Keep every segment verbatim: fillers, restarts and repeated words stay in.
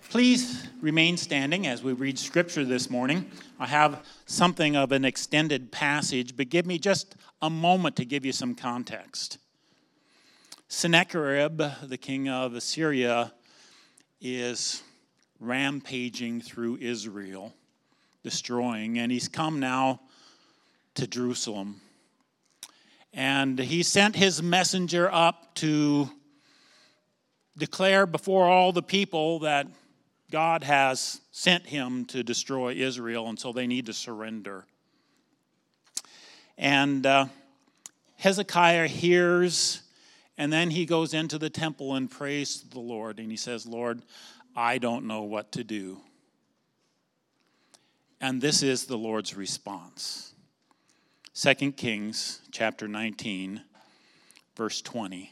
Please remain standing as we read scripture this morning. I have something of an extended passage, but give me just a moment to give you some context. Sennacherib, the king of Assyria, is rampaging through Israel, destroying, and he's come now to Jerusalem. And he sent his messenger up to declare before all the people that God has sent him to destroy Israel, and so they need to surrender. And uh, Hezekiah hears, and then he goes into the temple and prays to the Lord, and he says, Lord, I don't know what to do. And this is the Lord's response. Second Kings chapter nineteen, verse twenty.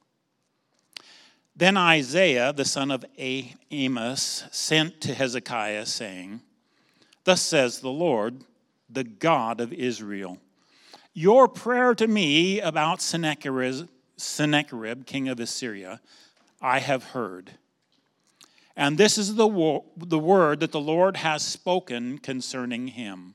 Then Isaiah, the son of Amos, sent to Hezekiah, saying, Thus says the Lord, the God of Israel, your prayer to me about Sennacherib, Sennacherib, king of Assyria, I have heard. And this is the, wo- the word that the Lord has spoken concerning him.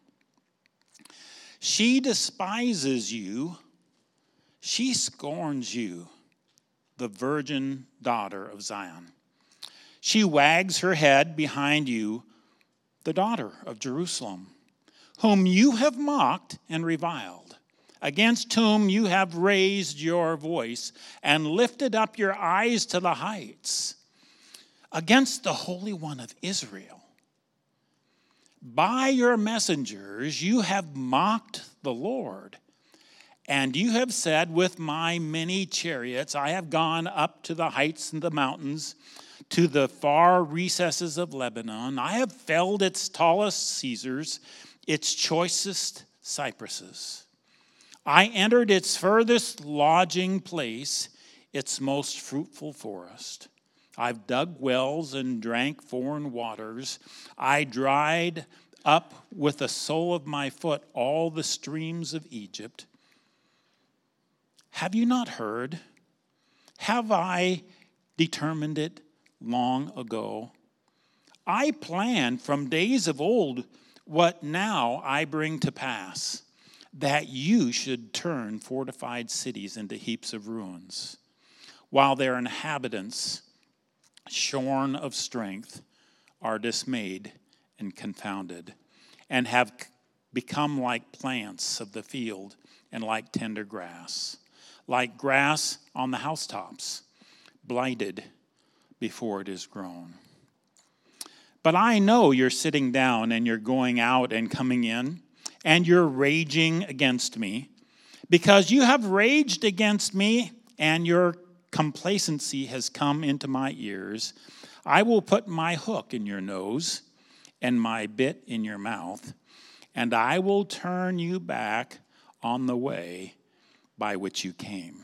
She despises you, she scorns you, the virgin daughter of Zion. She wags her head behind you, the daughter of Jerusalem, whom you have mocked and reviled, against whom you have raised your voice and lifted up your eyes to the heights, against the Holy One of Israel. By your messengers you have mocked the Lord. And you have said, with my many chariots, I have gone up to the heights and the mountains, to the far recesses of Lebanon. I have felled its tallest cedars, its choicest cypresses. I entered its furthest lodging place, its most fruitful forest. I've dug wells and drank foreign waters. I dried up with the sole of my foot all the streams of Egypt. Have you not heard? Have I determined it long ago? I planned from days of old what now I bring to pass, that you should turn fortified cities into heaps of ruins, while their inhabitants, shorn of strength, are dismayed and confounded, and have become like plants of the field and like tender grass. Like grass on the housetops, blighted before it is grown. But I know you're sitting down and you're going out and coming in, and you're raging against me, because you have raged against me, and your complacency has come into my ears. I will put my hook in your nose and my bit in your mouth, and I will turn you back on the way by which you came.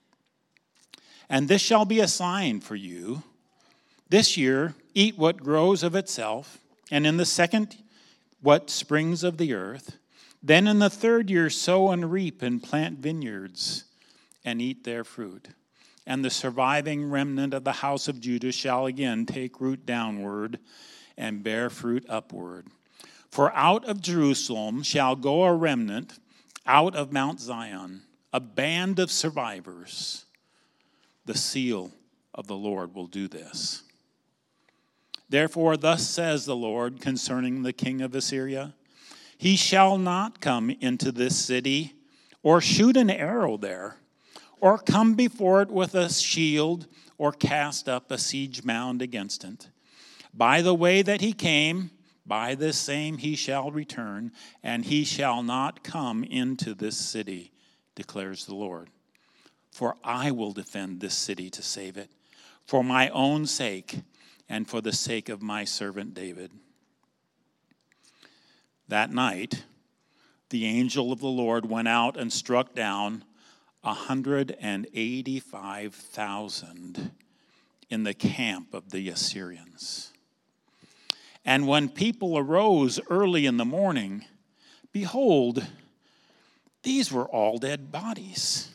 And this shall be a sign for you. This year, eat what grows of itself, and in the second, what springs of the earth. Then in the third year, sow and reap and plant vineyards and eat their fruit. And the surviving remnant of the house of Judah shall again take root downward and bear fruit upward. For out of Jerusalem shall go a remnant, out of Mount Zion, a band of survivors. The seal of the Lord will do this. Therefore, thus says the Lord concerning the king of Assyria, he shall not come into this city, or shoot an arrow there, or come before it with a shield, or cast up a siege mound against it. By the way that he came, by this same he shall return, and he shall not come into this city, declares the Lord. For I will defend this city to save it, for my own sake and for the sake of my servant David. That night, the angel of the Lord went out and struck down one hundred eighty-five thousand in the camp of the Assyrians. And when people arose early in the morning, behold, these were all dead bodies.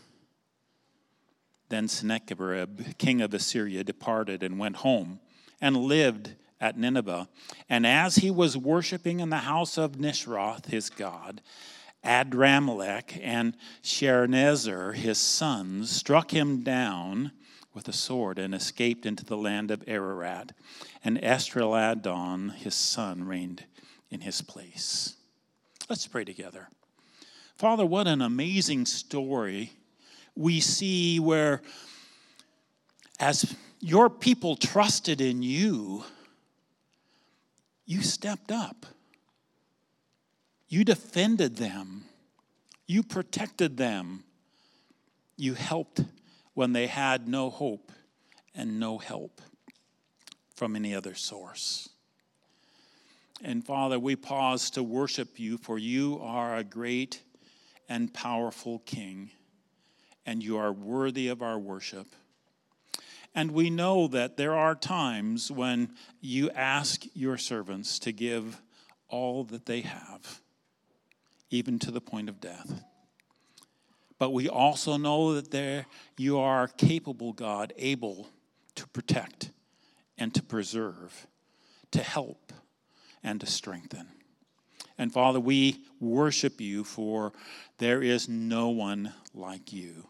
Then Sennacherib, king of Assyria, departed and went home and lived at Nineveh. And as he was worshiping in the house of Nishroth, his god, Adramelech and Sharenezer, his sons, struck him down with a sword and escaped into the land of Ararat. And Esarhaddon, his son, reigned in his place. Let's pray together. Father, what an amazing story we see where, as your people trusted in you, you stepped up. You defended them. You protected them. You helped when they had no hope and no help from any other source. And Father, we pause to worship you, for you are a great and powerful King, and you are worthy of our worship. And we know that there are times when you ask your servants to give all that they have, even to the point of death. But we also know that there you are capable, God, able to protect and to preserve, to help and to strengthen. And Father, we worship you, for there is no one like you.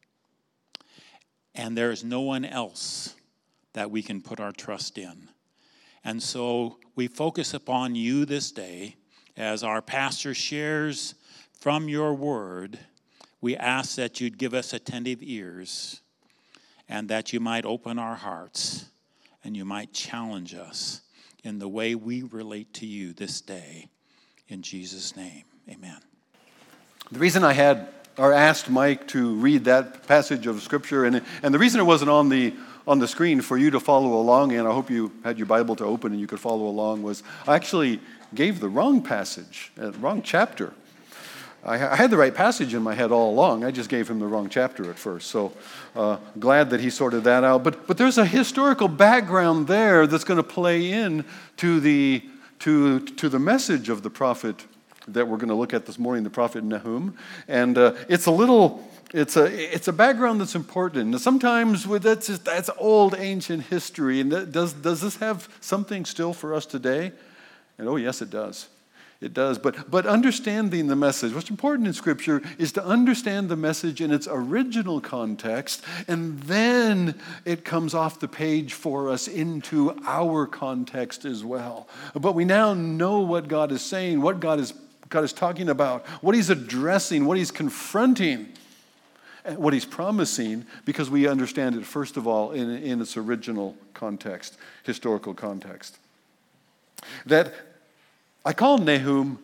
And there is no one else that we can put our trust in. And so we focus upon you this day. As our pastor shares from your word, we ask that you'd give us attentive ears and that you might open our hearts and you might challenge us in the way we relate to you this day. In Jesus' name, amen. The reason I had or asked Mike to read that passage of Scripture, and, and the reason it wasn't on the on the screen for you to follow along, and I hope you had your Bible to open and you could follow along, was I actually gave the wrong passage, uh, wrong chapter. I, I had the right passage in my head all along. I just gave him the wrong chapter at first. So uh, glad that he sorted that out. But but there's a historical background there that's going to play in to the to to the message of the prophet that we're going to look at this morning, the prophet Nahum. And uh, it's a little, it's a it's a background that's important. And sometimes with that's just, that's old ancient history. And that, does does this have something still for us today? And oh yes, it does. It does. But but understanding the message, what's important in Scripture is to understand the message in its original context, and then it comes off the page for us into our context as well. But we now know what God is saying, what God is God is talking about, what he's addressing, what he's confronting, and what he's promising, because we understand it, first of all, in, in its original context, historical context. That I call Nahum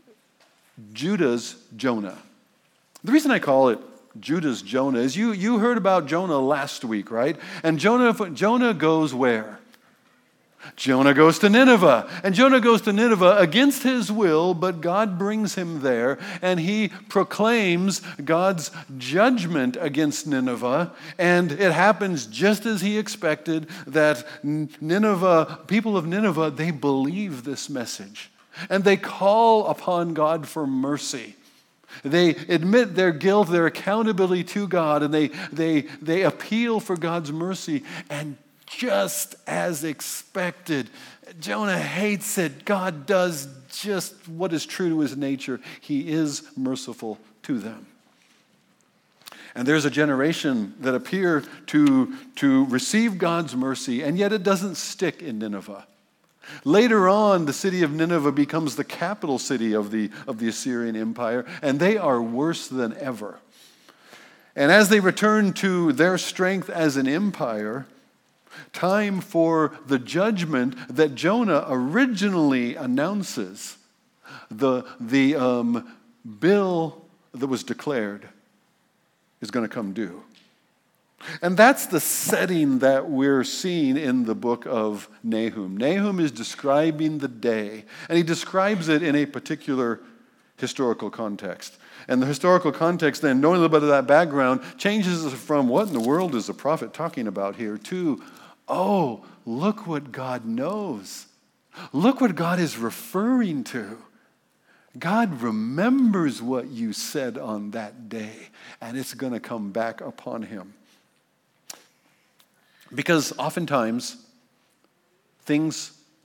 Judah's Jonah. The reason I call it Judah's Jonah is you, you heard about Jonah last week, right? And Jonah, Jonah goes where? Jonah goes to Nineveh, and Jonah goes to Nineveh against his will, but God brings him there, and he proclaims God's judgment against Nineveh, and it happens just as he expected, that Nineveh, people of Nineveh, they believe this message, and they call upon God for mercy. They admit their guilt, their accountability to God, and they, they, they appeal for God's mercy, and just as expected, Jonah hates it. God does just what is true to his nature. He is merciful to them. And there's a generation that appear to, to receive God's mercy, and yet it doesn't stick in Nineveh. Later on, the city of Nineveh becomes the capital city of the, of the Assyrian Empire, and they are worse than ever. And as they return to their strength as an empire, time for the judgment that Jonah originally announces, the, the um, bill that was declared is going to come due. And that's the setting that we're seeing in the book of Nahum. Nahum is describing the day, and he describes it in a particular historical context. And the historical context then, knowing a little bit of that background, changes us from what in the world is the prophet talking about here to, oh, look what God knows. Look what God is referring to. God remembers what you said on that day, and it's going to come back upon him. Because oftentimes, things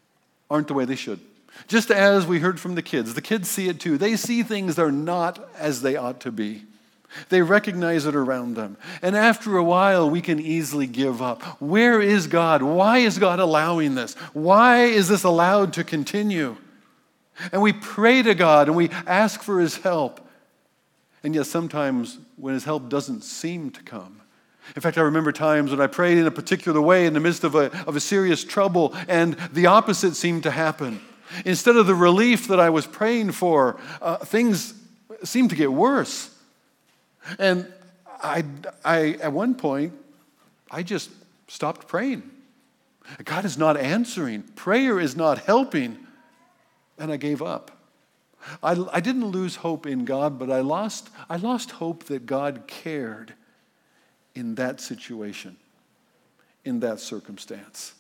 aren't the way they should. Just as we heard from the kids, the kids see it too. They see things that are not as they ought to be. They recognize it around them. And after a while, we can easily give up. Where is God? Why is God allowing this? Why is this allowed to continue? And we pray to God and we ask for His help. And yet sometimes when His help doesn't seem to come. In fact, I remember times when I prayed in a particular way in the midst of a, of a serious trouble, and the opposite seemed to happen. Instead of the relief that I was praying for, uh, things seemed to get worse. And I, I, at one point, I just stopped praying. God is not answering. Prayer is not helping. And I gave up. I, I didn't lose hope in God, but I lost, I lost hope that God cared in that situation, in that circumstance.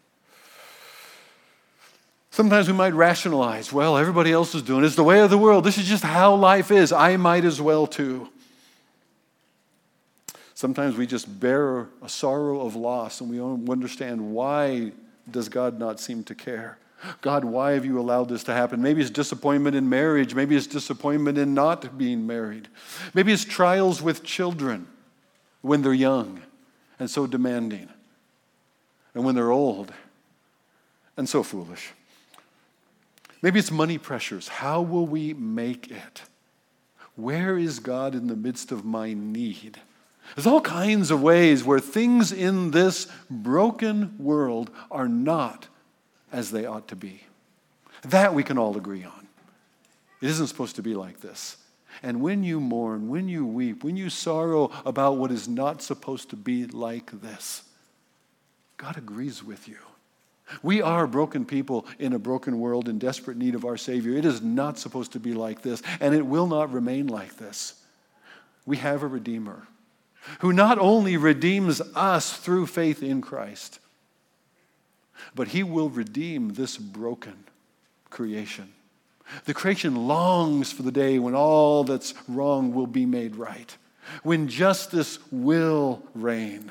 Sometimes we might rationalize, well, everybody else is doing it. It's the way of the world. This is just how life is. I might as well too. Sometimes we just bear a sorrow of loss and we don't understand, why does God not seem to care? God, why have you allowed this to happen? Maybe it's disappointment in marriage. Maybe it's disappointment in not being married. Maybe it's trials with children when they're young and so demanding, and when they're old and so foolish. Maybe it's money pressures. How will we make it? Where is God in the midst of my need? There's all kinds of ways where things in this broken world are not as they ought to be. That we can all agree on. It isn't supposed to be like this. And when you mourn, when you weep, when you sorrow about what is not supposed to be like this, God agrees with you. We are broken people in a broken world in desperate need of our Savior. It is not supposed to be like this, and it will not remain like this. We have a Redeemer who not only redeems us through faith in Christ, but He will redeem this broken creation. The creation longs for the day when all that's wrong will be made right, when justice will reign.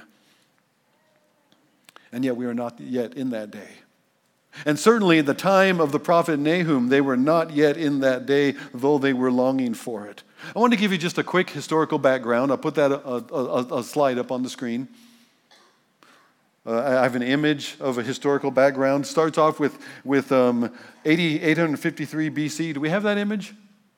And yet we are not yet in that day. And certainly at the time of the prophet Nahum, they were not yet in that day, though they were longing for it. I want to give you just a quick historical background. I'll put that a, a, a slide up on the screen. Uh, I have an image of a historical background. It starts off with, with um, eight hundred fifty-three B C. Do we have that image?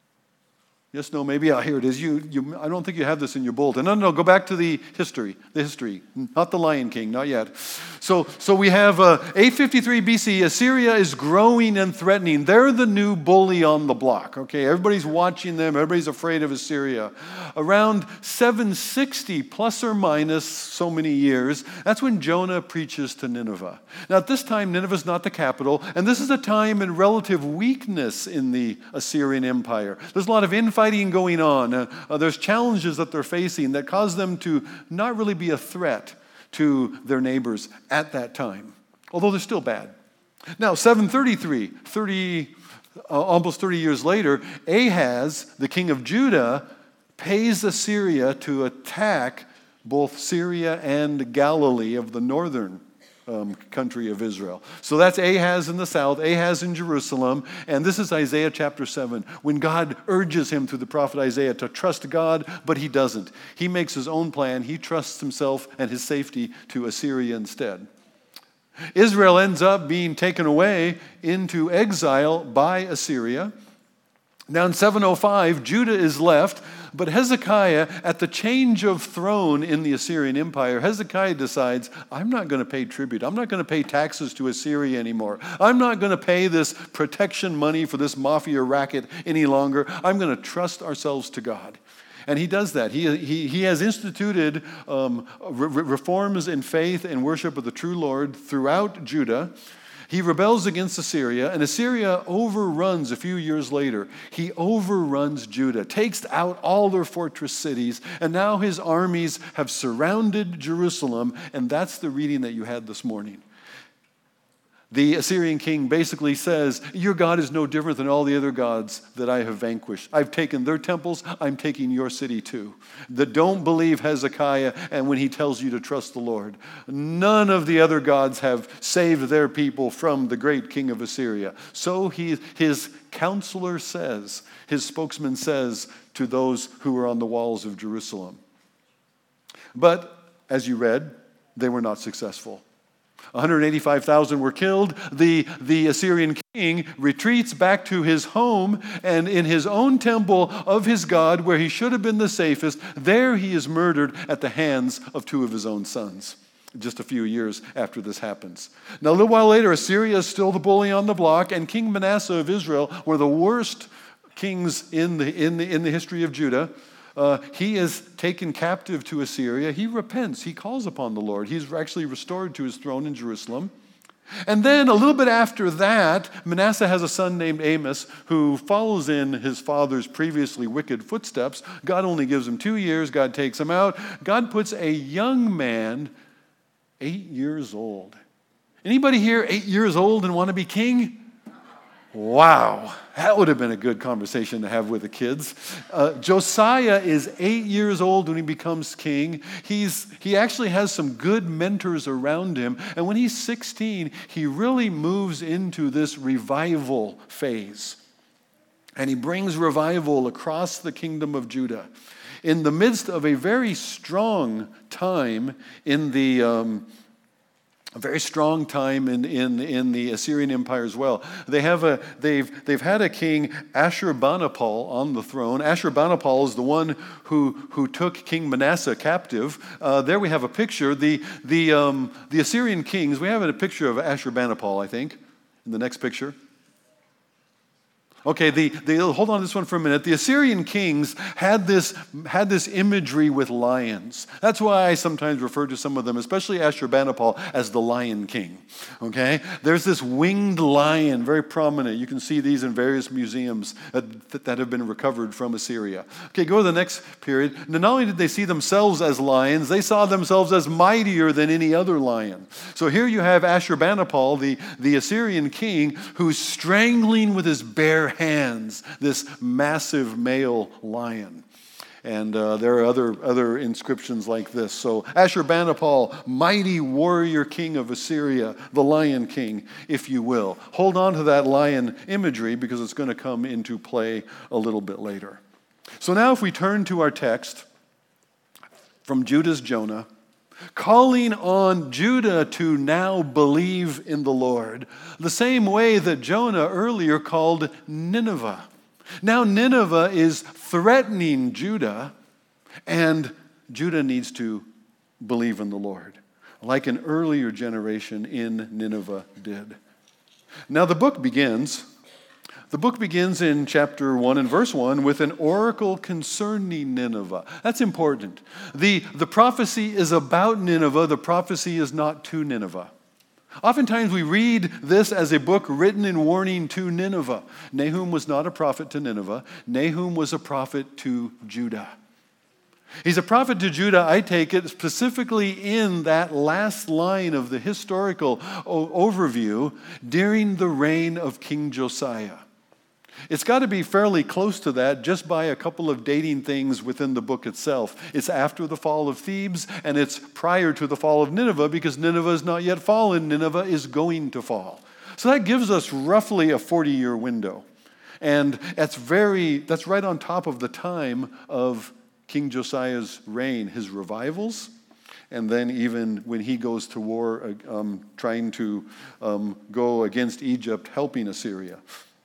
Yes, no, maybe. Ah, here it is. You, you, I don't think you have this in your bulletin. No, no, no, go back to the history. The history, not the Lion King, not yet. So, so we have uh, eight fifty-three B C. Assyria is growing and threatening. They're the new bully on the block. Okay, everybody's watching them. Everybody's afraid of Assyria. Around seven sixty, plus or minus so many years, that's when Jonah preaches to Nineveh. Now, at this time, Nineveh's not the capital, and this is a time in relative weakness in the Assyrian Empire. There's a lot of infighting going on. Uh, uh, there's challenges that they're facing that cause them to not really be a threat to their neighbors at that time, although they're still bad. Now, seven thirty-three, thirty, uh, almost thirty years later, Ahaz, the king of Judah, pays Assyria to attack both Syria and Galilee of the northern Um, country of Israel. So that's Ahaz in the south, Ahaz in Jerusalem, and this is Isaiah chapter seven, when God urges him through the prophet Isaiah to trust God, but he doesn't. He makes his own plan. He trusts himself and his safety to Assyria instead. Israel ends up being taken away into exile by Assyria. Now in seven oh five, Judah is left, but Hezekiah, at the change of throne in the Assyrian Empire, Hezekiah decides, I'm not going to pay tribute. I'm not going to pay taxes to Assyria anymore. I'm not going to pay this protection money for this mafia racket any longer. I'm going to trust ourselves to God. And he does that. He, he, he has instituted um, re- reforms in faith and worship of the true Lord throughout Judah. He rebels against Assyria, and Assyria overruns a few years later. He overruns Judah, takes out all their fortress cities, and now his armies have surrounded Jerusalem, and that's the reading that you had this morning. The Assyrian king basically says, your God is no different than all the other gods that I have vanquished. I've taken their temples, I'm taking your city too. That don't believe Hezekiah and when he tells you to trust the Lord. None of the other gods have saved their people from the great king of Assyria. So he, his counselor says, his spokesman says to those who were on the walls of Jerusalem. But, as you read, they were not successful. one hundred eighty-five thousand were killed. The, the Assyrian king retreats back to his home, and in his own temple of his God, where he should have been the safest, there he is murdered at the hands of two of his own sons, just a few years after this happens. Now, a little while later, Assyria is still the bully on the block, and King Manasseh of Israel, one of the worst kings in the, in the, in the history of Judah, Uh, he is taken captive to Assyria. He repents. He calls upon the Lord. He's actually restored to his throne in Jerusalem. And then a little bit after that, Manasseh has a son named Amos who follows in his father's previously wicked footsteps. God only gives him two years. God takes him out. God puts a young man, eight years old. Anybody here eight years old and want to be king? Wow, that would have been a good conversation to have with the kids. Uh, Josiah is eight years old when he becomes king. He's, he actually has some good mentors around him. And when he's sixteen, he really moves into this revival phase. And he brings revival across the kingdom of Judah. In the midst of a very strong time in the... Um, A very strong time in, in, in the Assyrian Empire as well. They have a, they've, they've had a king, Ashurbanipal, on the throne. Ashurbanipal is the one who, who took King Manasseh captive. Uh, there we have a picture. The, the, um, the Assyrian kings, we have a picture of Ashurbanipal, I think, in the next picture. Okay, the, the, hold on to this one for a minute. The Assyrian kings had this, had this imagery with lions. That's why I sometimes refer to some of them, especially Ashurbanipal, as the Lion King. Okay? There's this winged lion, very prominent. You can see these in various museums that, that have been recovered from Assyria. Okay, go to the next period. Now, not only did they see themselves as lions, they saw themselves as mightier than any other lion. So here you have Ashurbanipal, the, the Assyrian king, who's strangling with his bare hands this massive male lion. And uh, there are other, other inscriptions like this. So Ashurbanipal, mighty warrior king of Assyria, the Lion King, if you will. Hold on to that lion imagery because it's going to come into play a little bit later. So now if we turn to our text from Judah's Jonah, calling on Judah to now believe in the Lord, the same way that Jonah earlier called Nineveh. Now Nineveh is threatening Judah, and Judah needs to believe in the Lord, like an earlier generation in Nineveh did. Now the book begins, the book begins in chapter one and verse one with an oracle concerning Nineveh. That's important. The, the prophecy is about Nineveh. The prophecy is not to Nineveh. Oftentimes we read this as a book written in warning to Nineveh. Nahum was not a prophet to Nineveh. Nahum was a prophet to Judah. He's a prophet to Judah, I take it, specifically in that last line of the historical overview during the reign of King Josiah. It's got to be fairly close to that just by a couple of dating things within the book itself. It's after the fall of Thebes, and it's prior to the fall of Nineveh, because Nineveh is not yet fallen. Nineveh is going to fall. So that gives us roughly a forty-year window. And that's very, that's right on top of the time of King Josiah's reign, his revivals, and then even when he goes to war, um, trying to um, go against Egypt, helping Assyria.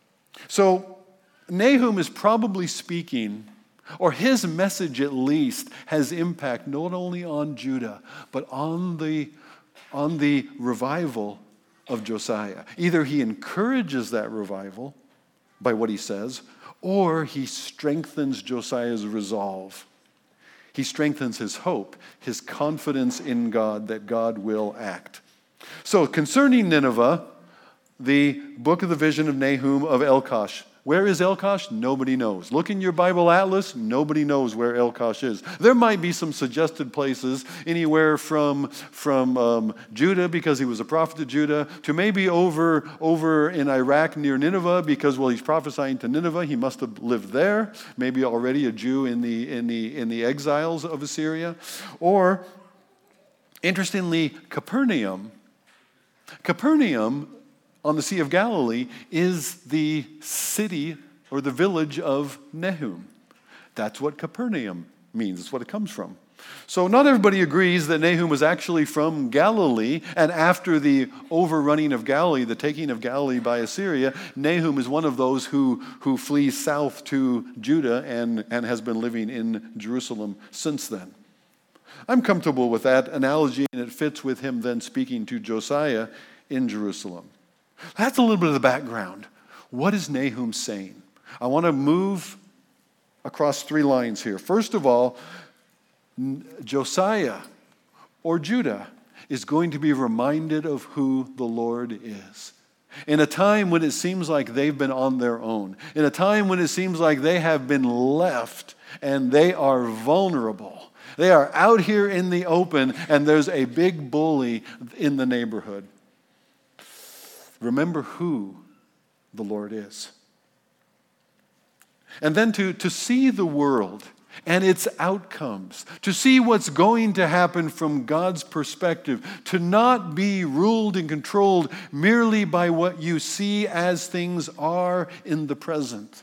So Nahum is probably speaking, or his message at least has impact not only on Judah, but on the, on the revival of Josiah. Either he encourages that revival by what he says, or he strengthens Josiah's resolve. He strengthens his hope, his confidence in God that God will act. So concerning Nineveh, the book of the vision of Nahum of Elkosh Where is Elkosh? Nobody knows. Look in your Bible atlas. Nobody knows where Elkosh is. There might be some suggested places, anywhere from, from um, Judah, because he was a prophet to Judah, to maybe over, over in Iraq near Nineveh, because, well, he's prophesying to Nineveh. He must have lived there. Maybe already a Jew in the, in the, in the exiles of Assyria. Or, interestingly, Capernaum. Capernaum on the Sea of Galilee is the city or the village of Nahum. That's what Capernaum means. That's what it comes from. So not everybody agrees that Nahum was actually from Galilee, and after the overrunning of Galilee, the taking of Galilee by Assyria, Nahum is one of those who, who flees south to Judah and, and has been living in Jerusalem since then. I'm comfortable with that analogy, and it fits with him then speaking to Josiah in Jerusalem. That's a little bit of the background. What is Nahum saying? I want to move across three lines here. First of all, Josiah or Judah is going to be reminded of who the Lord is. In a time when it seems like they've been on their own, in a time when it seems like they have been left and they are vulnerable. They are out here in the open and there's a big bully in the neighborhood. Remember who the Lord is. And then to, to see the world and its outcomes, to see what's going to happen from God's perspective, to not be ruled and controlled merely by what you see as things are in the present.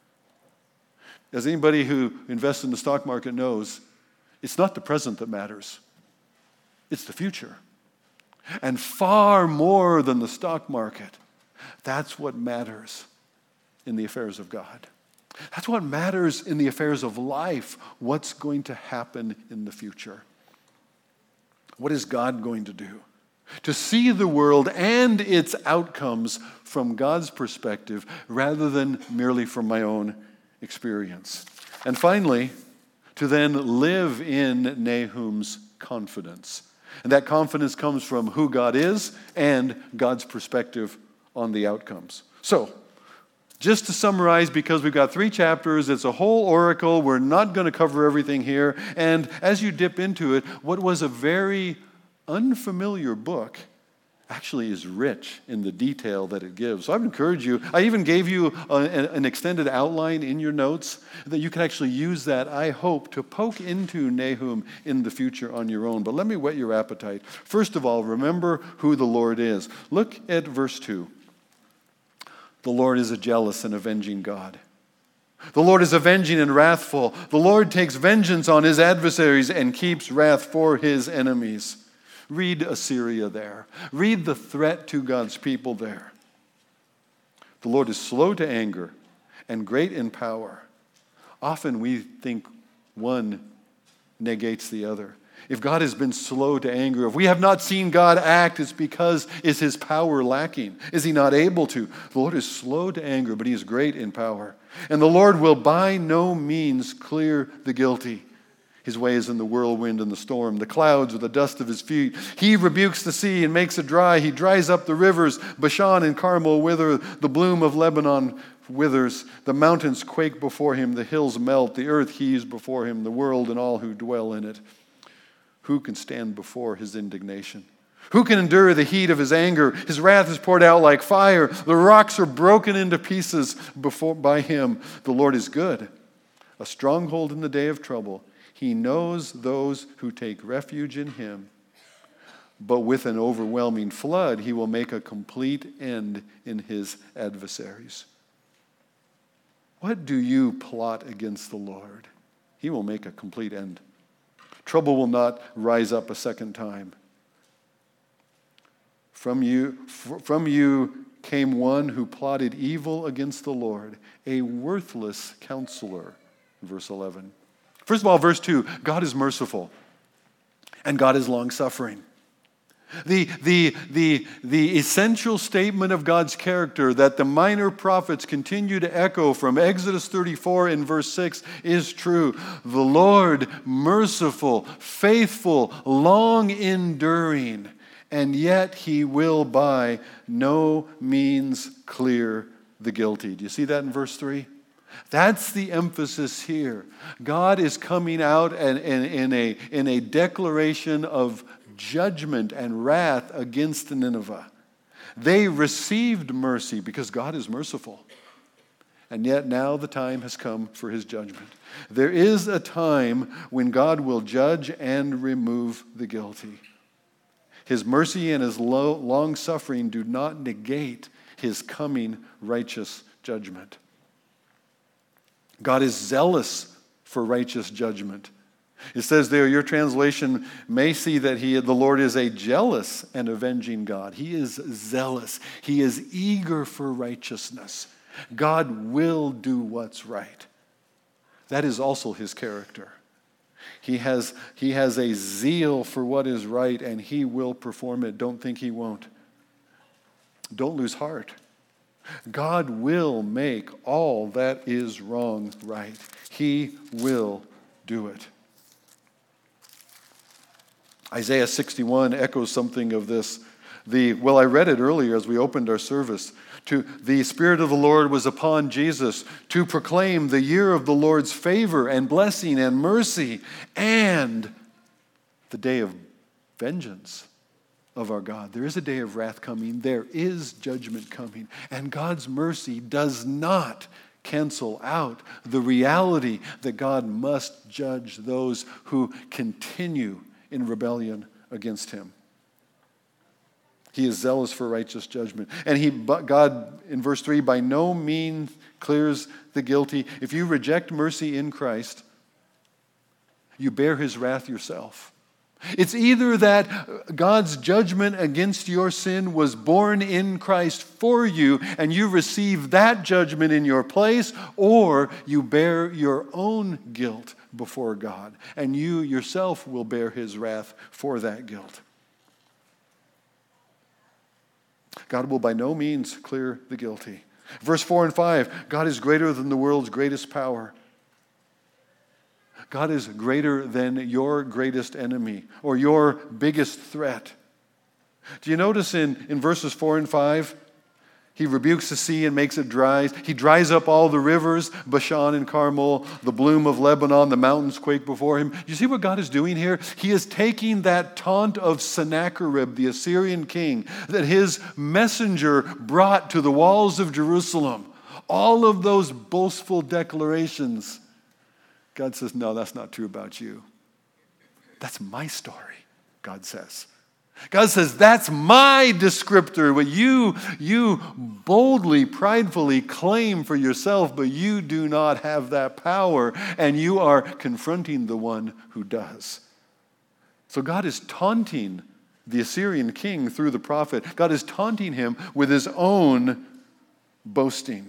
As anybody who invests in the stock market knows, it's not the present that matters. It's the future. And far more than the stock market, that's what matters in the affairs of God. That's what matters in the affairs of life, what's going to happen in the future. What is God going to do? To see the world and its outcomes from God's perspective rather than merely from my own experience. And finally, to then live in Nahum's confidence. And that confidence comes from who God is and God's perspective on the outcomes. So, just to summarize, because we've got three chapters, it's a whole oracle. We're not going to cover everything here. And as you dip into it, what was a very unfamiliar book actually is rich in the detail that it gives. So I would encourage you, I even gave you a, an extended outline in your notes that you can actually use that, I hope, to poke into Nahum in the future on your own. But let me whet your appetite. First of all, remember who the Lord is. Look at verse two. The Lord is a jealous and avenging God. The Lord is avenging and wrathful. The Lord takes vengeance on his adversaries and keeps wrath for his enemies. Read Assyria there. Read the threat to God's people there. The Lord is slow to anger and great in power. Often we think one negates the other. If God has been slow to anger, if we have not seen God act, it's because is his power lacking? Is he not able to? The Lord is slow to anger, but he is great in power. And the Lord will by no means clear the guilty. His way is in the whirlwind and the storm. The clouds are the dust of his feet. He rebukes the sea and makes it dry. He dries up the rivers. Bashan and Carmel wither. The bloom of Lebanon withers. The mountains quake before him. The hills melt. The earth heaves before him. The world and all who dwell in it. Who can stand before his indignation? Who can endure the heat of his anger? His wrath is poured out like fire. The rocks are broken into pieces before, by him. The Lord is good, a stronghold in the day of trouble. He knows those who take refuge in him. But with an overwhelming flood, he will make a complete end in his adversaries. What do you plot against the Lord? He will make a complete end. Trouble will not rise up a second time. From you, from you came one who plotted evil against the Lord, a worthless counselor. Verse eleven. First of all, verse two, God is merciful and God is long-suffering. The, the, the, the essential statement of God's character that the minor prophets continue to echo from Exodus thirty-four in verse six is true. The Lord, merciful, faithful, long-enduring, and yet he will by no means clear the guilty. Do you see that in verse three? That's the emphasis here. God is coming out and, and, in, a, in a declaration of judgment and wrath against Nineveh. They received mercy because God is merciful. And yet now the time has come for his judgment. There is a time when God will judge and remove the guilty. His mercy and his long suffering do not negate his coming righteous judgment. God is zealous for righteous judgment. It says there, your translation may see that he, the Lord is a jealous and avenging God. He is zealous. He is eager for righteousness. God will do what's right. That is also his character. He has, he has a zeal for what is right, and he will perform it. Don't think he won't. Don't lose heart. God will make all that is wrong right. He will do it. Isaiah sixty-one echoes something of this. The, well, I read it earlier as we opened our service. To, the Spirit of the Lord was upon Jesus to proclaim the year of the Lord's favor and blessing and mercy and the day of vengeance of our God. There is a day of wrath coming. There is judgment coming. And God's mercy does not cancel out the reality that God must judge those who continue in rebellion against him. He is zealous for righteous judgment. And he, God, in verse three, by no means clears the guilty. If you reject mercy in Christ, you bear his wrath yourself. It's either that God's judgment against your sin was born in Christ for you, and you receive that judgment in your place, or you bear your own guilt before God, and you yourself will bear his wrath for that guilt. God will by no means clear the guilty. Verse four and five, God is greater than the world's greatest power. God is greater than your greatest enemy or your biggest threat. Do you notice in, in verses four and five, he rebukes the sea and makes it dry. He dries up all the rivers, Bashan and Carmel, the bloom of Lebanon, the mountains quake before him. You see what God is doing here? He is taking that taunt of Sennacherib, the Assyrian king, that his messenger brought to the walls of Jerusalem. All of those boastful declarations. God says, no, that's not true about you. That's my story, God says. God says, that's my descriptor, what you, you boldly, pridefully claim for yourself, but you do not have that power, and you are confronting the one who does. So God is taunting the Assyrian king through the prophet. God is taunting him with his own boasting.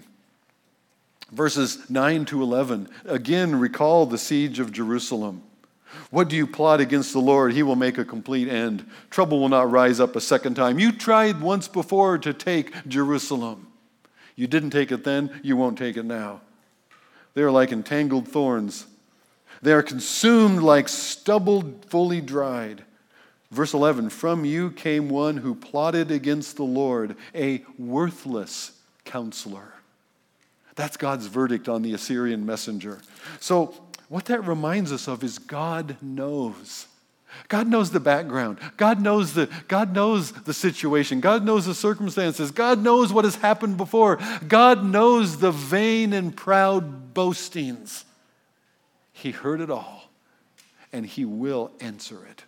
Verses nine to eleven, again recall the siege of Jerusalem. What do you plot against the Lord? He will make a complete end. Trouble will not rise up a second time. You tried once before to take Jerusalem. You didn't take it then, you won't take it now. They are like entangled thorns. They are consumed like stubble fully dried. Verse eleven, from you came one who plotted against the Lord, a worthless counselor. That's God's verdict on the Assyrian messenger. So what that reminds us of is God knows. God knows the background. God knows the, God knows the situation. God knows the circumstances. God knows what has happened before. God knows the vain and proud boastings. He heard it all, and he will answer it.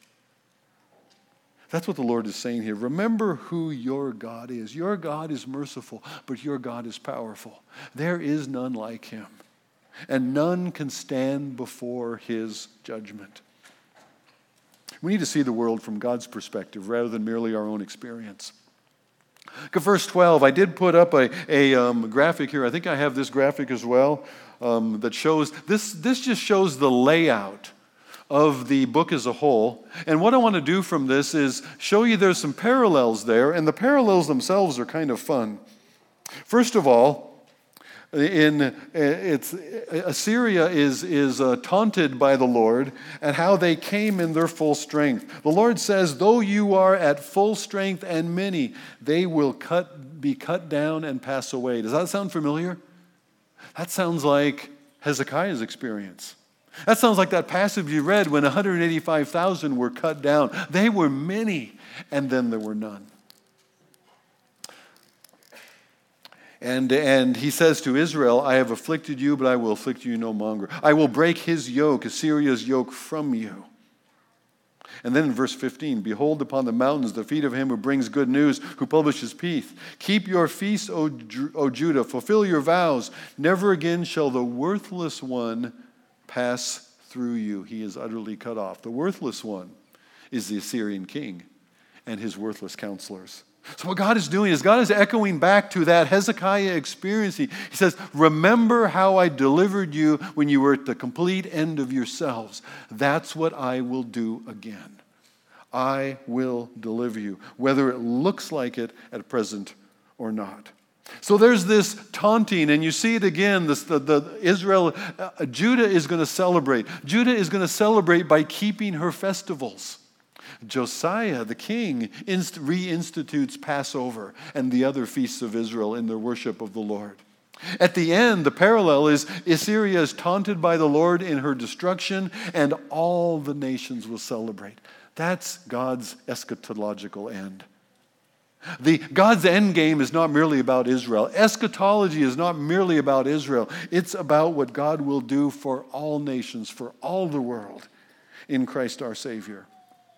That's what the Lord is saying here. Remember who your God is. Your God is merciful, but your God is powerful. There is none like him, and none can stand before his judgment. We need to see the world from God's perspective rather than merely our own experience. Look at verse twelve. I did put up a, a um, graphic here. I think I have this graphic as well um, that shows, this, this just shows the layout of the book as a whole. And what I want to do from this is show you there's some parallels there, and the parallels themselves are kind of fun. First of all, In it's Assyria is is uh, taunted by the Lord and how they came in their full strength. The Lord says, "Though you are at full strength and many, they will cut be cut down and pass away." Does that sound familiar? That sounds like Hezekiah's experience. That sounds like that passage you read when one hundred eighty-five thousand were cut down. They were many, and then there were none. And, and he says to Israel, "I have afflicted you, but I will afflict you no longer. I will break his yoke, Assyria's yoke, from you." And then in verse fifteen, "Behold upon the mountains the feet of him who brings good news, who publishes peace. Keep your feasts, O, Ju- O Judah, fulfill your vows. Never again shall the worthless one pass through you." He is utterly cut off. The worthless one is the Assyrian king and his worthless counselors. So what God is doing is God is echoing back to that Hezekiah experience. He, he says, "Remember how I delivered you when you were at the complete end of yourselves. That's what I will do again. I will deliver you, whether it looks like it at present or not." So there's this taunting, and you see it again. This, the, the Israel, uh, Judah is going to celebrate. Judah is going to celebrate by keeping her festivals. Josiah, the king, inst- reinstitutes Passover and the other feasts of Israel in their worship of the Lord. At the end, the parallel is Assyria is taunted by the Lord in her destruction, and all the nations will celebrate. That's God's eschatological end. The, God's end game is not merely about Israel. Eschatology is not merely about Israel. It's about what God will do for all nations, for all the world, in Christ our Savior.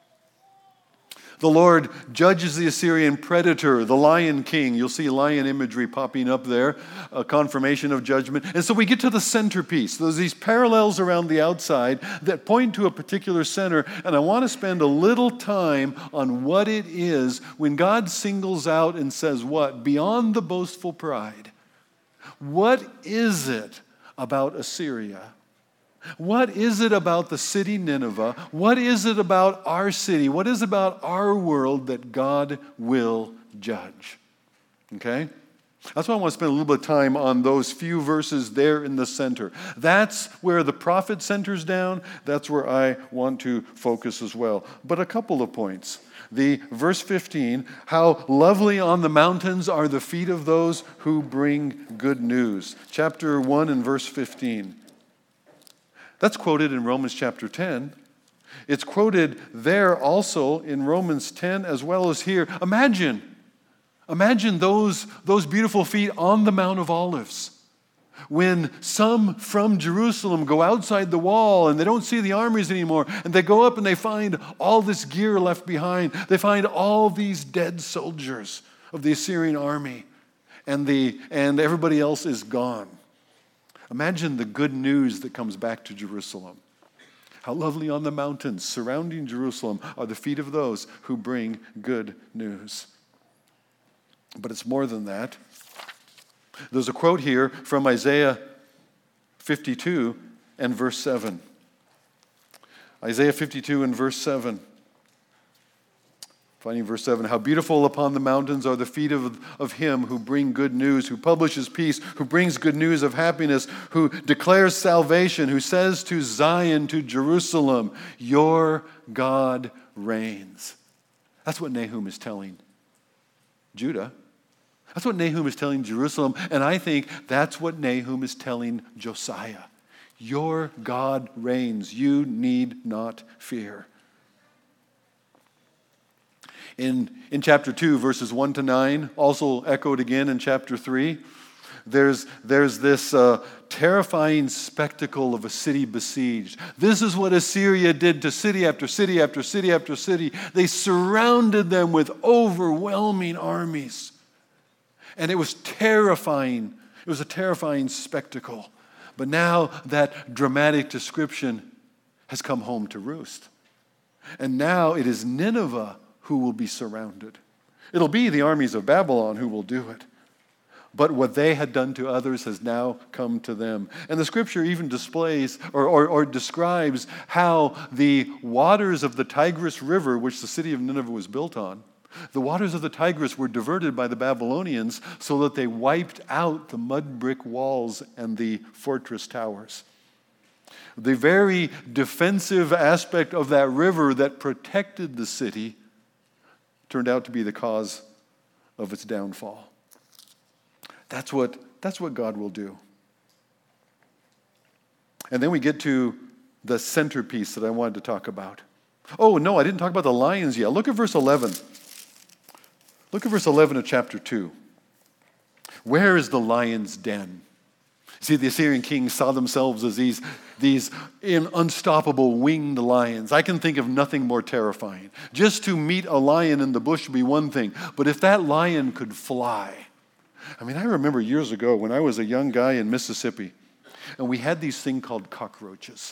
The Lord judges the Assyrian predator, the lion king. You'll see lion imagery popping up there, a confirmation of judgment. And so we get to the centerpiece. There's these parallels around the outside that point to a particular center. And I want to spend a little time on what it is when God singles out and says what? Beyond the boastful pride. What is it about Assyria? What is it about the city Nineveh? What is it about our city? What is it about our world that God will judge? Okay? That's why I want to spend a little bit of time on those few verses there in the center. That's where the prophet centers down. That's where I want to focus as well. But a couple of points. The verse fifteen, "How lovely on the mountains are the feet of those who bring good news." Chapter one and verse fifteen. That's quoted in Romans chapter ten. It's quoted there also in Romans ten as well as here. Imagine, imagine those, those beautiful feet on the Mount of Olives. When some from Jerusalem go outside the wall and they don't see the armies anymore, and they go up and they find all this gear left behind. They find all these dead soldiers of the Assyrian army, and, the, and everybody else is gone. Imagine the good news that comes back to Jerusalem. How lovely on the mountains surrounding Jerusalem are the feet of those who bring good news. But it's more than that. There's a quote here from Isaiah fifty-two and verse seven. Isaiah fifty-two and verse seven. Finding verse seven, "How beautiful upon the mountains are the feet of, of him who bring good news, who publishes peace, who brings good news of happiness, who declares salvation, who says to Zion, to Jerusalem, your God reigns." That's what Nahum is telling Judah. That's what Nahum is telling Jerusalem. And I think that's what Nahum is telling Josiah. Your God reigns. You need not fear. In, in chapter two, verses one to nine, also echoed again in chapter three, there's, there's this uh, terrifying spectacle of a city besieged. This is what Assyria did to city after city after city after city. They surrounded them with overwhelming armies. And it was terrifying. It was a terrifying spectacle. But now that dramatic description has come home to roost. And now it is Nineveh who will be surrounded. It'll be the armies of Babylon who will do it. But what they had done to others has now come to them. And the scripture even displays or, or, or describes how the waters of the Tigris River, which the city of Nineveh was built on, The waters of the Tigris were diverted by the Babylonians so that they wiped out the mud brick walls and the fortress towers. The very defensive aspect of that river that protected the city turned out to be the cause of its downfall. That's what, that's what God will do. And then we get to the centerpiece that I wanted to talk about. Oh, no, I didn't talk about the lions yet. Look at verse eleven. Look at verse eleven of chapter two. Where is the lion's den? See, the Assyrian kings saw themselves as these, these unstoppable winged lions. I can think of nothing more terrifying. Just to meet a lion in the bush would be one thing, but if that lion could fly. I mean, I remember years ago when I was a young guy in Mississippi, and we had these things called cockroaches.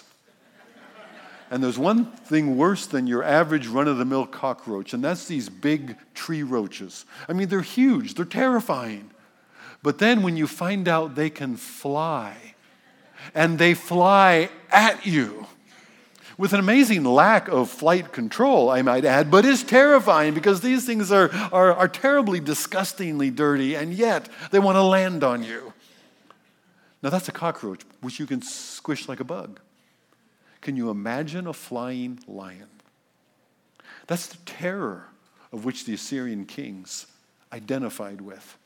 And there's one thing worse than your average run-of-the-mill cockroach, and that's these big tree roaches. I mean, they're huge. They're terrifying. But then when you find out they can fly, and they fly at you, with an amazing lack of flight control, I might add, but it's terrifying because these things are, are, are terribly, disgustingly dirty, and yet they want to land on you. Now that's a cockroach, which you can squish like a bug. Can you imagine a flying lion? That's the terror of which the Assyrian kings identified with.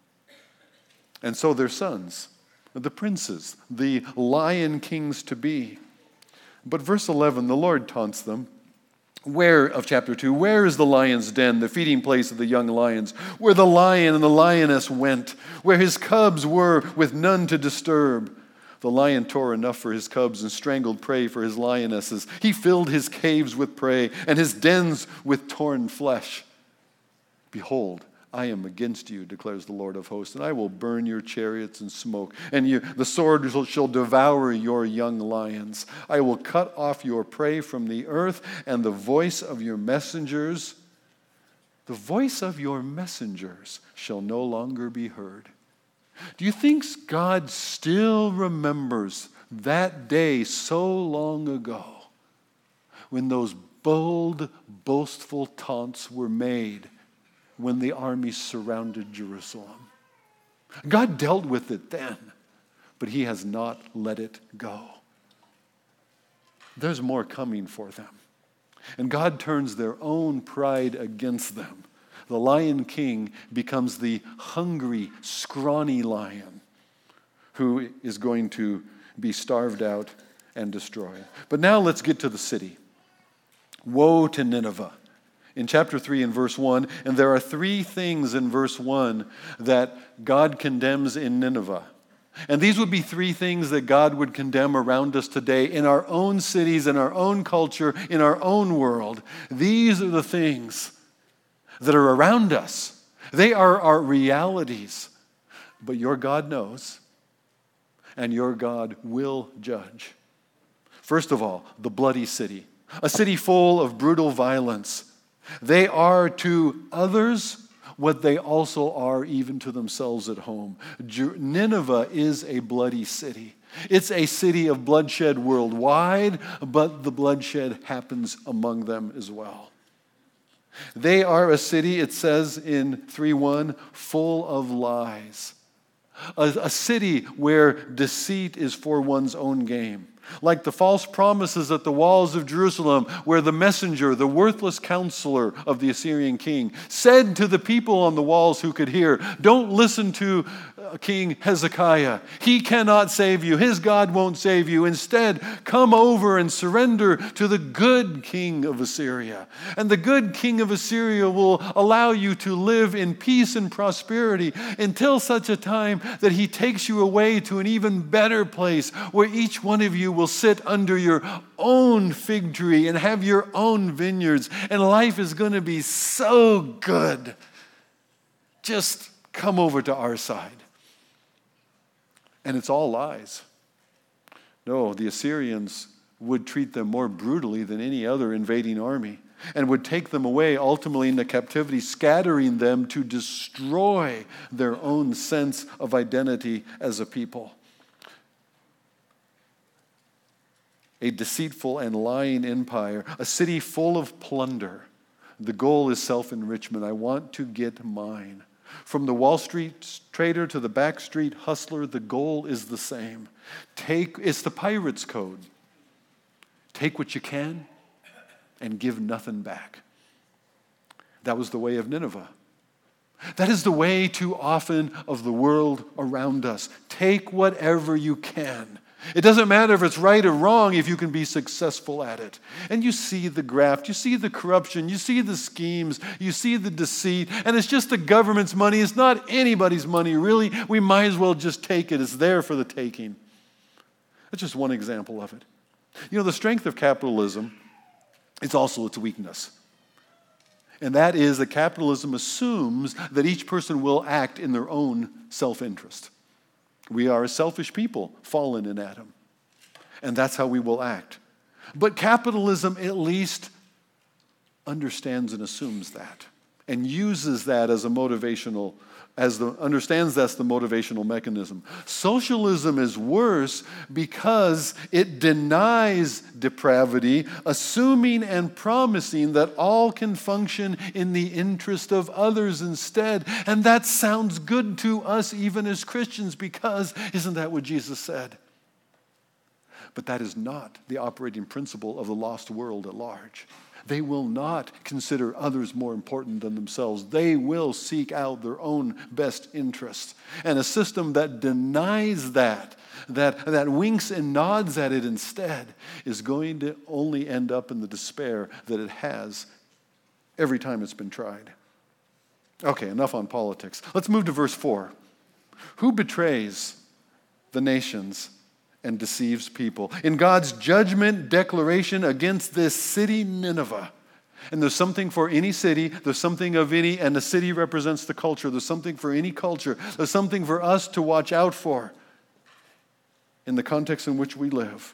And so their sons, the princes, the lion kings to be. But verse eleven, the Lord taunts them. Where, of chapter two, where is the lion's den, the feeding place of the young lions, where the lion and the lioness went, where his cubs were with none to disturb? The lion tore enough for his cubs and strangled prey for his lionesses. He filled his caves with prey and his dens with torn flesh. Behold, I am against you, declares the Lord of hosts, and I will burn your chariots in smoke, and you, the sword shall devour your young lions. I will cut off your prey from the earth, and the voice of your messengers, the voice of your messengers shall no longer be heard. Do you think God still remembers that day so long ago when those bold, boastful taunts were made when the army surrounded Jerusalem? God dealt with it then, but he has not let it go. There's more coming for them. And God turns their own pride against them. The Lion King becomes the hungry, scrawny lion who is going to be starved out and destroyed. But now let's get to the city. Woe to Nineveh. In chapter three and verse one, and there are three things in verse one that God condemns in Nineveh. And these would be three things that God would condemn around us today in our own cities, in our own culture, in our own world. These are the things that are around us. They are our realities. But your God knows, and your God will judge. First of all, the bloody city, a city full of brutal violence. They are to others what they also are even to themselves at home. Nineveh is a bloody city. It's a city of bloodshed worldwide, but the bloodshed happens among them as well. They are a city, it says in three one, full of lies. A, a city where deceit is for one's own game. Like the false promises at the walls of Jerusalem, where the messenger, the worthless counselor of the Assyrian king, said to the people on the walls who could hear, don't listen to King Hezekiah. He cannot save you. His God won't save you. Instead, come over and surrender to the good king of Assyria. And the good king of Assyria will allow you to live in peace and prosperity until such a time that he takes you away to an even better place where each one of you will sit under your own fig tree and have your own vineyards, and life is going to be so good. Just come over to our side. And it's all lies. No, the Assyrians would treat them more brutally than any other invading army and would take them away ultimately into captivity, scattering them to destroy their own sense of identity as a people. A deceitful and lying empire, a city full of plunder, The goal is self-enrichment. I want to get mine. From the Wall Street trader to the backstreet hustler, the goal is the same. Take, it's the pirate's code. Take what you can and give nothing back. That was the way of Nineveh. That is the way too often of the world around us. Take whatever you can. It doesn't matter if it's right or wrong if you can be successful at it. And you see the graft, you see the corruption, you see the schemes, you see the deceit, and it's just the government's money. It's not anybody's money, really. We might as well just take it. It's there for the taking. That's just one example of it. You know, the strength of capitalism is also its weakness. And that is that capitalism assumes that each person will act in their own self-interest. We are a selfish people, fallen in Adam. And that's how we will act. But capitalism at least understands and assumes that and uses that as a motivational, as the, understands that's the motivational mechanism. Socialism is worse because it denies depravity, assuming and promising that all can function in the interest of others instead. And that sounds good to us even as Christians because isn't that what Jesus said? But that is not the operating principle of the lost world at large. They will not consider others more important than themselves. They will seek out their own best interests. And a system that denies that, that, that winks and nods at it instead, is going to only end up in the despair that it has every time it's been tried. Okay, enough on politics. Let's move to verse four. Who betrays the nations and deceives people? In God's judgment declaration against this city, Nineveh. And there's something for any city, there's something of any, and the city represents the culture. There's something for any culture. There's something for us to watch out for in the context in which we live.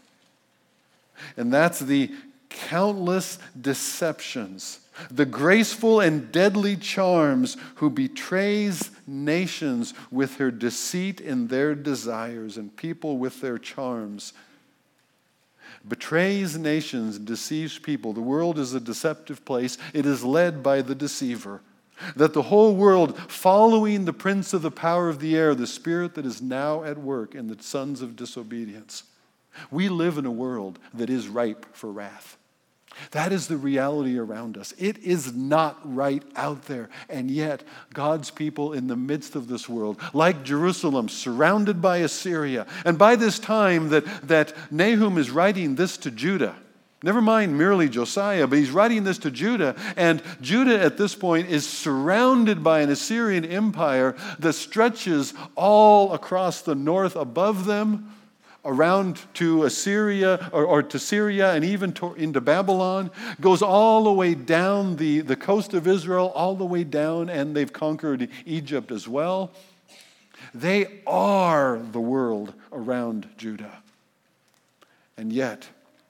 And that's the countless deceptions, the graceful and deadly charms who betrays nations with her deceit in their desires and people with their charms. Betrays nations, deceives people. The world is a deceptive place. It is led by the deceiver. That the whole world, following the prince of the power of the air, the spirit that is now at work in the sons of disobedience. We live in a world that is ripe for wrath. That is the reality around us. It is not right out there. And yet, God's people in the midst of this world, like Jerusalem, surrounded by Assyria. And by this time that, that Nahum is writing this to Judah, never mind merely Josiah, but he's writing this to Judah. And Judah at this point is surrounded by an Assyrian empire that stretches all across the north above them, around to Assyria or, or to Syria and even to, into Babylon, goes all the way down the, the coast of Israel, all the way down, and they've conquered Egypt as well. They are the world around Judah. And yet,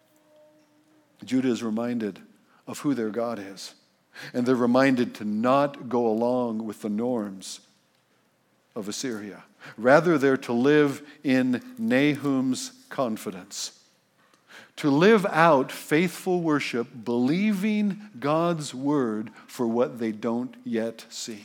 Judah is reminded of who their God is. And they're reminded to not go along with the norms of Assyria. Rather, they're to live in Nahum's confidence. To live out faithful worship, believing God's word for what they don't yet see.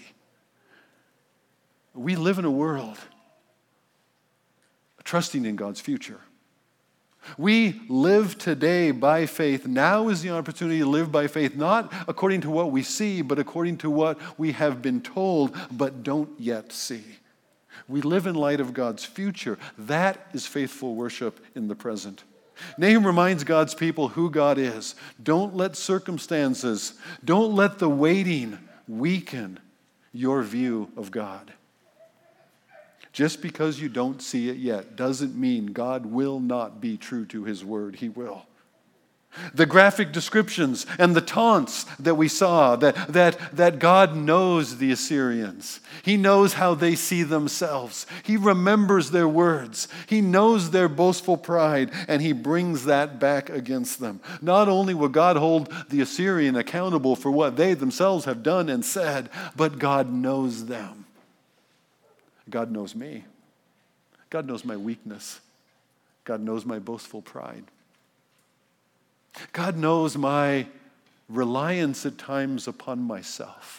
We live in a world trusting in God's future. We live today by faith. Now is the opportunity to live by faith, not according to what we see, but according to what we have been told, but don't yet see. We live in light of God's future. That is faithful worship in the present. Nahum reminds God's people who God is. Don't let circumstances, don't let the waiting weaken your view of God. Just because you don't see it yet doesn't mean God will not be true to his word. He will. The graphic descriptions and the taunts that we saw, that, that, that God knows the Assyrians. He knows how they see themselves. He remembers their words. He knows their boastful pride, and he brings that back against them. Not only will God hold the Assyrian accountable for what they themselves have done and said, but God knows them. God knows me. God knows my weakness. God knows my boastful pride. God knows my reliance at times upon myself,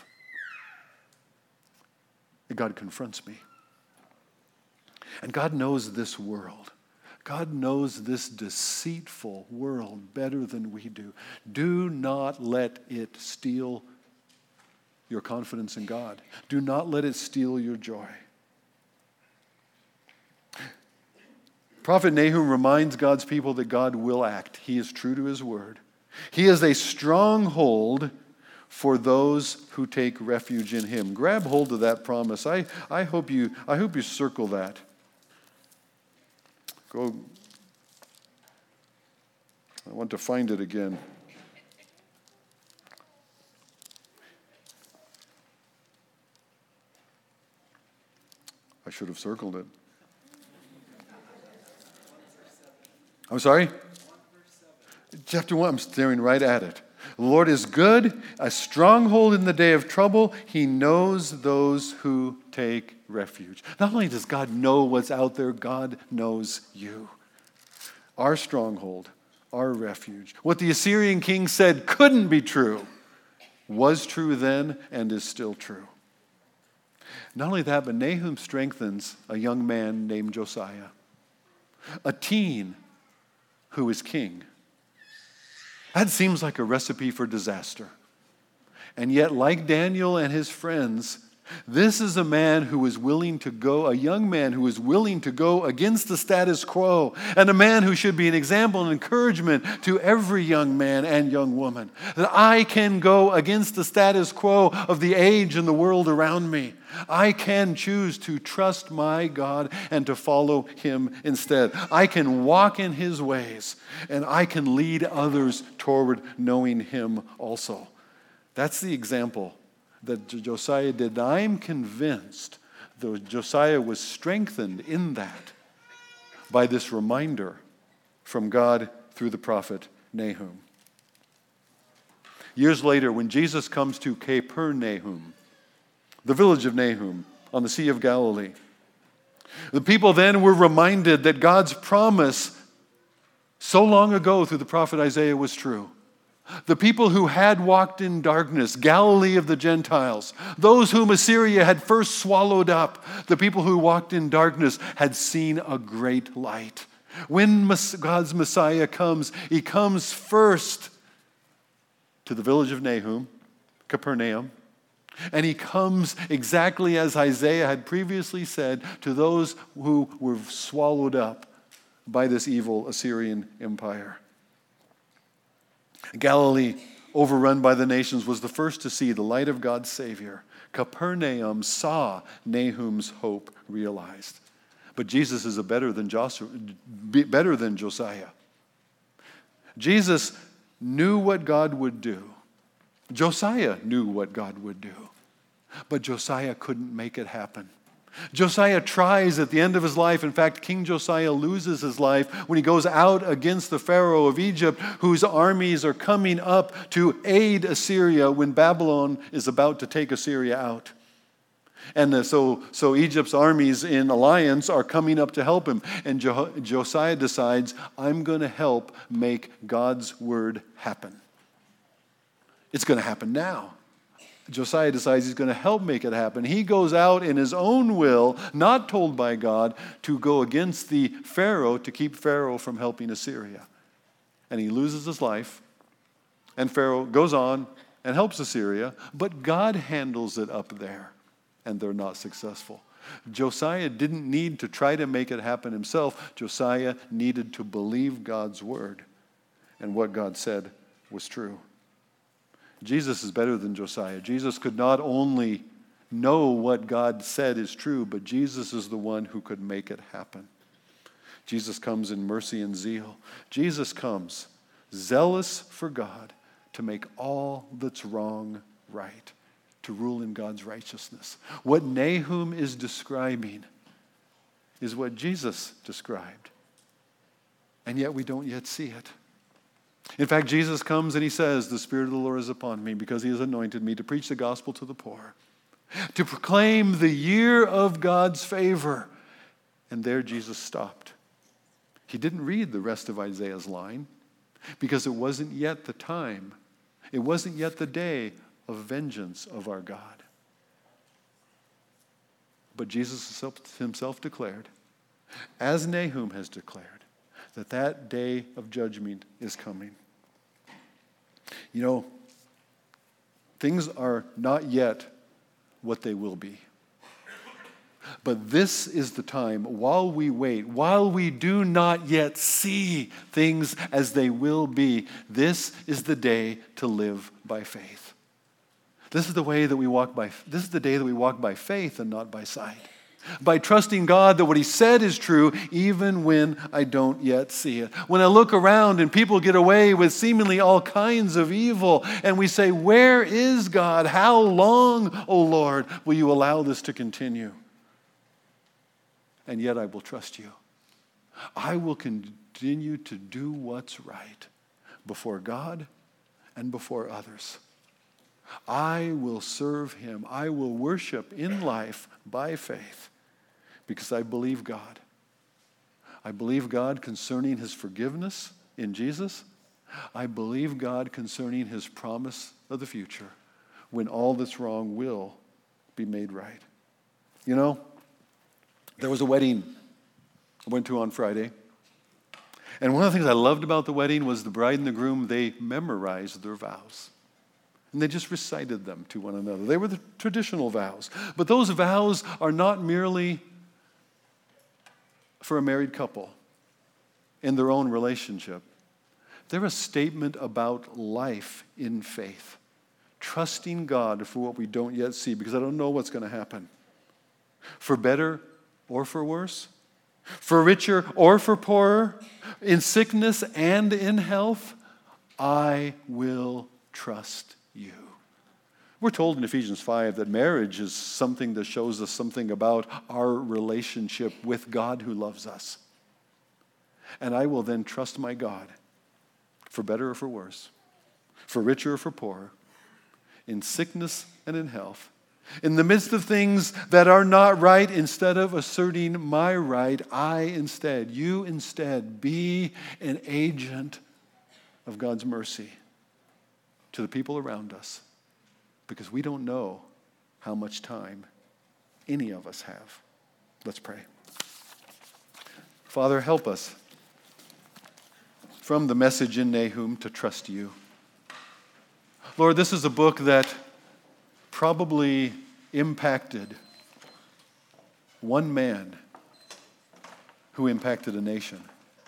God confronts me. And God knows this world. God knows this deceitful world better than we do. Do not let it steal your confidence in God. Do not let it steal your joy. Prophet Nahum reminds God's people that God will act. He is true to his word. He is a stronghold for those who take refuge in him. Grab hold of that promise. I, I hope you, I hope you circle that. Go. I want to find it again. I should have circled it. I'm sorry? Chapter one, I'm staring right at it. The Lord is good, a stronghold in the day of trouble. He knows those who take refuge. Not only does God know what's out there, God knows you. Our stronghold, our refuge. What the Assyrian king said couldn't be true was true then and is still true. Not only that, but Nahum strengthens a young man named Josiah, a teen who is king. That seems like a recipe for disaster. And yet, like Daniel and his friends, this is a man who is willing to go, a young man who is willing to go against the status quo, and a man who should be an example and encouragement to every young man and young woman. That I can go against the status quo of the age and the world around me. I can choose to trust my God and to follow him instead. I can walk in his ways, and I can lead others toward knowing him also. That's the example that Josiah did. I'm convinced that Josiah was strengthened in that by this reminder from God through the prophet Nahum. Years later, when Jesus comes to Capernaum, the village of Nahum on the Sea of Galilee, the people then were reminded that God's promise so long ago through the prophet Isaiah was true. The people who had walked in darkness, Galilee of the Gentiles, those whom Assyria had first swallowed up, the people who walked in darkness had seen a great light. When God's Messiah comes, he comes first to the village of Nahum, Capernaum, and he comes exactly as Isaiah had previously said to those who were swallowed up by this evil Assyrian empire. Galilee, overrun by the nations, was the first to see the light of God's Savior. Capernaum saw Nahum's hope realized. But Jesus is a better than Joshua, better than Josiah. Jesus knew what God would do. Josiah knew what God would do. But Josiah couldn't make it happen. Josiah tries at the end of his life. In fact, King Josiah loses his life when he goes out against the Pharaoh of Egypt, whose armies are coming up to aid Assyria when Babylon is about to take Assyria out. And so, so Egypt's armies in alliance are coming up to help him. And Jo- Josiah decides, I'm going to help make God's word happen. It's going to happen now. Josiah decides he's going to help make it happen. He goes out in his own will, not told by God, to go against the Pharaoh to keep Pharaoh from helping Assyria. And he loses his life. And Pharaoh goes on and helps Assyria, but God handles it up there, and they're not successful. Josiah didn't need to try to make it happen himself. Josiah needed to believe God's word, and what God said was true. Jesus is better than Josiah. Jesus could not only know what God said is true, but Jesus is the one who could make it happen. Jesus comes in mercy and zeal. Jesus comes zealous for God to make all that's wrong right, to rule in God's righteousness. What Nahum is describing is what Jesus described, and yet we don't yet see it. In fact, Jesus comes and he says, the Spirit of the Lord is upon me because he has anointed me to preach the gospel to the poor, to proclaim the year of God's favor. And there Jesus stopped. He didn't read the rest of Isaiah's line because it wasn't yet the time. It wasn't yet the day of vengeance of our God. But Jesus himself declared, as Nahum has declared, that that day of judgment is coming. You know, things are not yet what they will be. But this is the time, while we wait, while we do not yet see things as they will be, this is the day to live by faith. This is the way that we walk by, this is the day that we walk by faith and not by sight. By trusting God that what he said is true even when I don't yet see it. When I look around and people get away with seemingly all kinds of evil and we say, where is God? How long, O Lord, will you allow this to continue? And yet I will trust you. I will continue to do what's right before God and before others. I will serve him. I will worship in life by faith because I believe God. I believe God concerning his forgiveness in Jesus. I believe God concerning his promise of the future when all that's wrong will be made right. You know, there was a wedding I went to on Friday. And one of the things I loved about the wedding was the bride and the groom, they memorized their vows. And they just recited them to one another. They were the traditional vows. But those vows are not merely for a married couple in their own relationship. They're a statement about life in faith. Trusting God for what we don't yet see because I don't know what's going to happen. For better or for worse, for richer or for poorer, in sickness and in health, I will trust you. We're told in Ephesians five that marriage is something that shows us something about our relationship with God who loves us. And I will then trust my God for better or for worse, for richer or for poorer, in sickness and in health. In the midst of things that are not right, instead of asserting my right, I instead, you instead, be an agent of God's mercy to the people around us because we don't know how much time any of us have. Let's pray. Father, help us from the message in Nahum to trust you. Lord, this is a book that probably impacted one man who impacted a nation.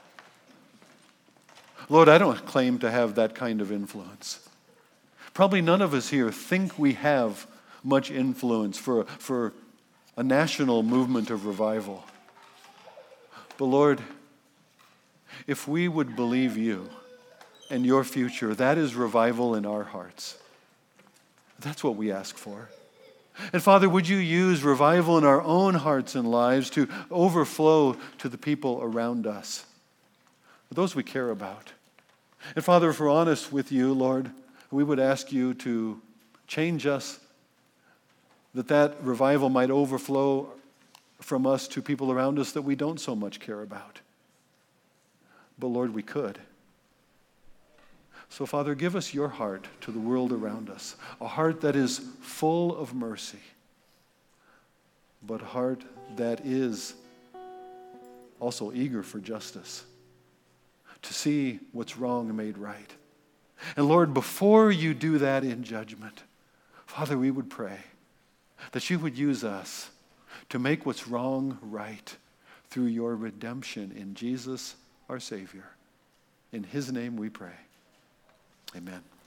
Lord, I don't claim to have that kind of influence. Probably none of us here think we have much influence for, for a national movement of revival. But Lord, if we would believe you and your future, that is revival in our hearts. That's what we ask for. And Father, would you use revival in our own hearts and lives to overflow to the people around us, those we care about. And Father, if we're honest with you, Lord, we would ask you to change us, that that revival might overflow from us to people around us that we don't so much care about. But Lord, we could. So, Father, give us your heart to the world around us, a heart that is full of mercy, but a heart that is also eager for justice, to see what's wrong made right. And Lord, before you do that in judgment, Father, we would pray that you would use us to make what's wrong right through your redemption in Jesus, our Savior. In his name we pray. Amen.